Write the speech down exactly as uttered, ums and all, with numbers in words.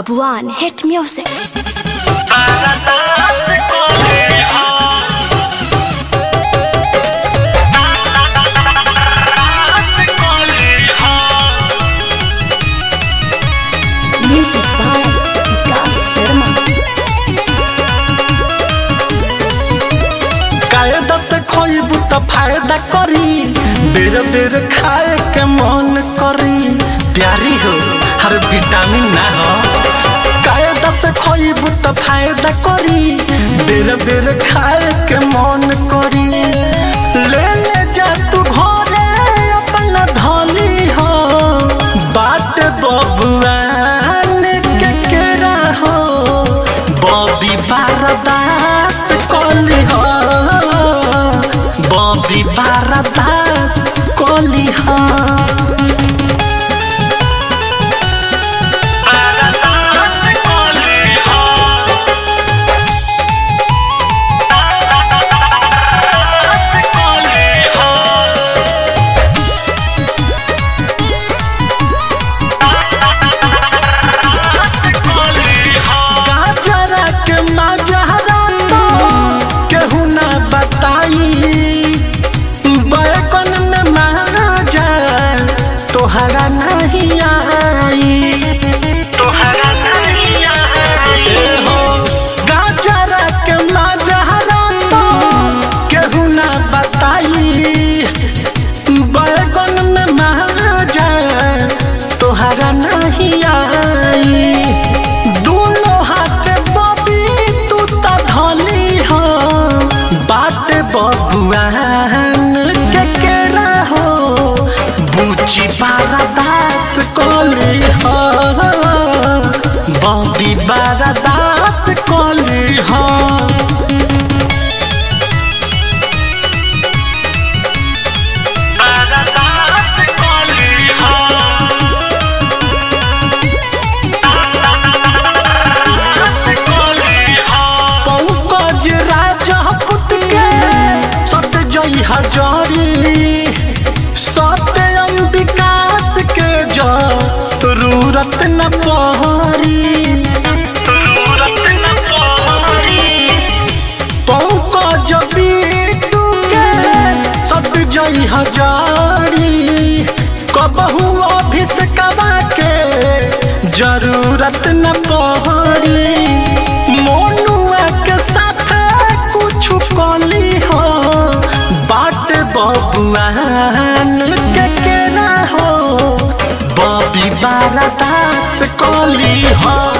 Babuan Hit Music. Music by Vikas Sharma. कायदा से खोइबू तो फायदा करी, बेर बेर खाए के मन करी। प्यारी हो हर विटामिन ना हो। कायदा से खोइबू तो फायदा करी, बेर बेर खाए के मन करी। ले ले जा तू घरे अपना धली हो, बाट बबुआन के केरा हो। बॉबी बारदास कली हो, बॉबी बारदास कली हो। तोहरा नहीं आई, तोहरा नहीं आई हो। गाजरा के माजरा तो केहू ना बताई, बैगन में माजा तोहरा नहीं आई। दोनों हाथ बबी तू तो धली हो, बाट बबुआन के केरा हो। बूची बारदास कली हो, बॉबी बारदास कली हो। पंकज राजपूत के सत जई हजारी, विकास के जो जरूरत न पहरी, जरूरत न पहरी। पंकज बिट्टू के सब जई हजारी, कबहू अभिषेकवा के जरूरत न पहरी। मोनुआ के साथ कुछ कली हो, बाट बबुआन के केरा हो। बॉबी बारदास कली हो।